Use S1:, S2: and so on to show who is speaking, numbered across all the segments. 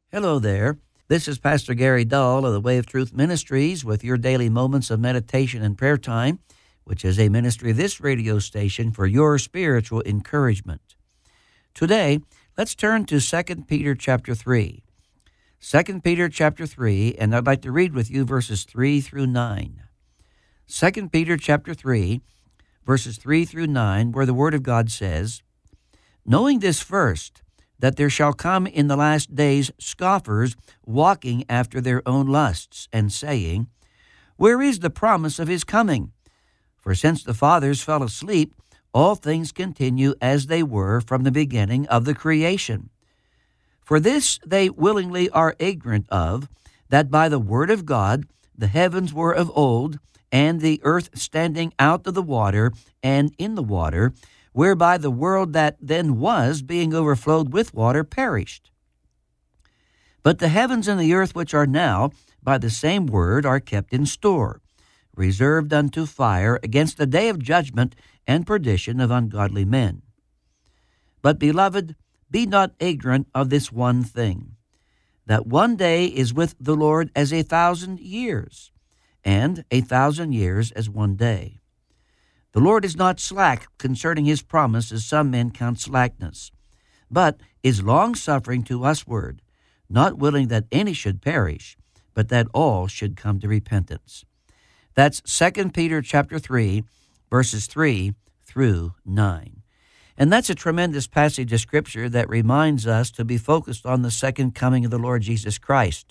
S1: Hello there. This is Pastor Gary Dahl of the Way of Truth Ministries with your daily moments of meditation and prayer time, which is a ministry of this radio station for your spiritual encouragement. Today, let's turn to 2 Peter chapter 3. 2 Peter chapter 3, and I'd like to read with you verses 3 through 9. 2 Peter chapter 3, verses 3 through 9, where the Word of God says, "Knowing this first, that there shall come in the last days scoffers walking after their own lusts, and saying, Where is the promise of his coming? For since the fathers fell asleep, all things continue as they were from the beginning of the creation. For this they willingly are ignorant of, that by the word of God the heavens were of old, and the earth standing out of the water and in the water, whereby the world that then was, being overflowed with water, perished. But the heavens and the earth which are now, by the same word, are kept in store, reserved unto fire against the day of judgment and perdition of ungodly men. But, beloved, be not ignorant of this one thing, that one day is with the Lord as 1,000 years, and 1,000 years as one day. The Lord is not slack concerning his promise, as some men count slackness, but is long-suffering to usward, not willing that any should perish, but that all should come to repentance." That's 2 Peter chapter 3, verses 3 through 9. And that's a tremendous passage of Scripture that reminds us to be focused on the second coming of the Lord Jesus Christ.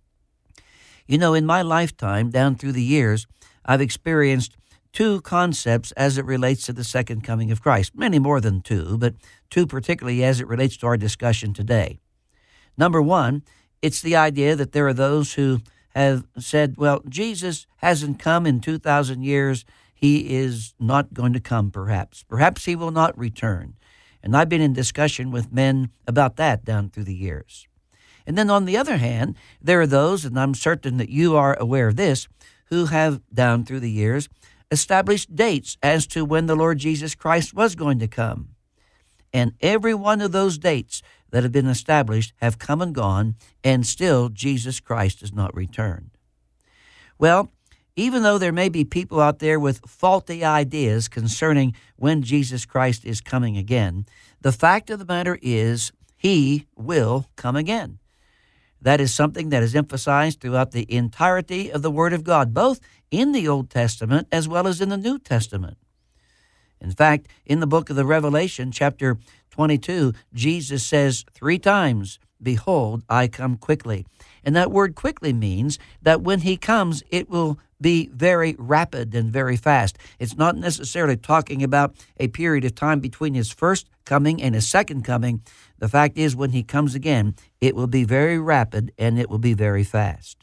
S1: You know, in my lifetime, down through the years, I've experienced two concepts as it relates to the second coming of Christ. Many more than two, but two particularly as it relates to our discussion today. Number one, it's the idea that there are those who have said, well, Jesus hasn't come in 2,000 years. He is not going to come, perhaps. Perhaps he will not return. And I've been in discussion with men about that down through the years. And then on the other hand, there are those, and I'm certain that you are aware of this, who have, down through the years, established dates as to when the Lord Jesus Christ was going to come. And every one of those dates that have been established have come and gone, and still Jesus Christ has not returned. Well, even though there may be people out there with faulty ideas concerning when Jesus Christ is coming again, the fact of the matter is he will come again. That is something that is emphasized throughout the entirety of the Word of God, both in the Old Testament as well as in the New Testament. In fact, in the book of the Revelation, chapter 22, Jesus says 3 times, "Behold, I come quickly." And that word quickly means that when he comes, it will be very rapid and very fast. It's not necessarily talking about a period of time between his first coming and his second coming. The fact is, when he comes again, it will be very rapid and it will be very fast.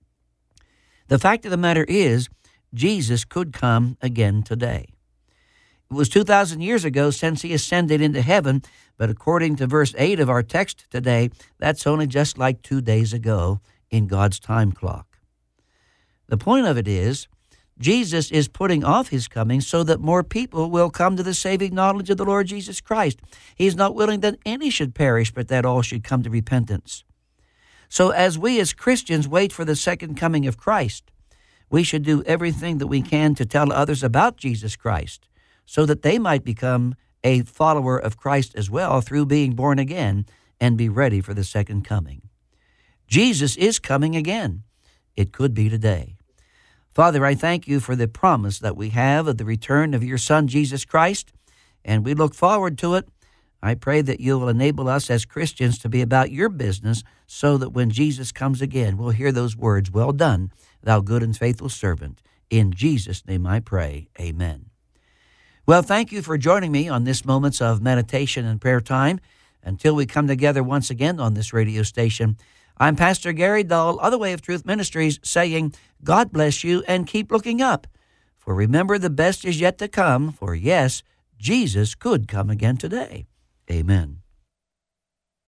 S1: The fact of the matter is, Jesus could come again today. It was 2,000 years ago since he ascended into heaven, but according to verse 8 of our text today, that's only just like 2 days ago in God's time clock. The point of it is, Jesus is putting off his coming so that more people will come to the saving knowledge of the Lord Jesus Christ. He is not willing that any should perish, but that all should come to repentance. So as we as Christians wait for the second coming of Christ, we should do everything that we can to tell others about Jesus Christ so that they might become a follower of Christ as well through being born again and be ready for the second coming. Jesus is coming again. It could be today. Father, I thank you for the promise that we have of the return of your Son, Jesus Christ, and we look forward to it. I pray that you will enable us as Christians to be about your business so that when Jesus comes again, we'll hear those words, "Well done, thou good and faithful servant." In Jesus' name I pray, amen. Well, thank you for joining me on this Moments of Meditation and Prayer Time. Until we come together once again on this radio station, I'm Pastor Gary Dahl of the Way of Truth Ministries saying, God bless you and keep looking up. For remember, the best is yet to come, for yes, Jesus could come again today. Amen.